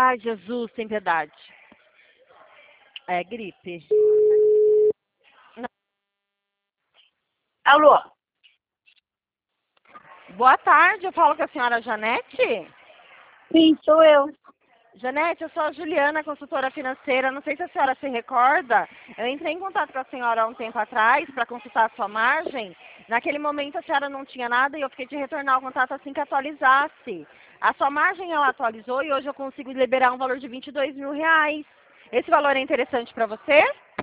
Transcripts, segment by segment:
Ai, Jesus, tem piedade. É gripe. Alô? Boa tarde, eu falo com a senhora Janete. Sim, sou eu. Janete, eu sou a Juliana, consultora financeira. Não sei se a senhora se recorda. Eu entrei em contato com a senhora há um tempo atrás para consultar a sua margem. Naquele momento a senhora não tinha nada e eu fiquei de retornar o contato assim que atualizasse. A sua margem ela atualizou e hoje eu consigo liberar um valor de R$ 22.000. Esse valor é interessante para você?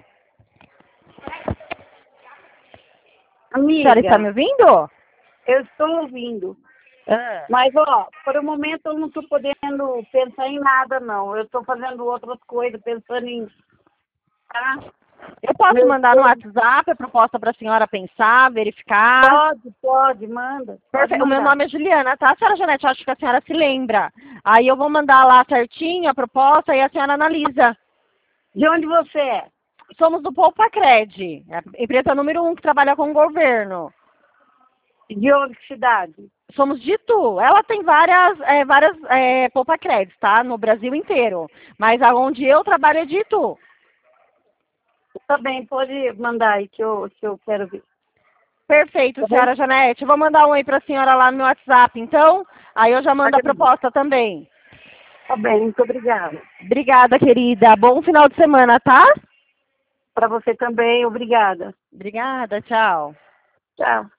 A senhora está me Amiga, ouvindo? eu estou ouvindo. Ah. Mas, ó, por o momento eu não estou podendo pensar em nada, não. Eu estou fazendo outras coisas, pensando em... Tá? Eu posso Meu mandar no esposo, WhatsApp a proposta para a senhora pensar, verificar? pode, manda. Pode O meu mandar. nome é Juliana, tá, senhora Janete? Acho que a senhora se lembra. Aí eu vou mandar lá certinho a proposta e a senhora analisa. De onde você é? Somos do Poupacred, a empresa número 1 que trabalha com o governo. De onde que cidade? Somos de Itu. Ela tem várias Poupacreds, tá? No Brasil inteiro. Mas aonde eu trabalho é de Itu. Tá bem, pode mandar aí que eu quero ver. Perfeito, Tá bem? senhora Janete. Eu vou mandar um oi para a senhora lá no meu WhatsApp, então. Aí eu já mando a proposta também. Tá bem, muito obrigada. Obrigada, querida. Bom final de semana, tá? Para você também, obrigada. Obrigada, tchau. Tchau.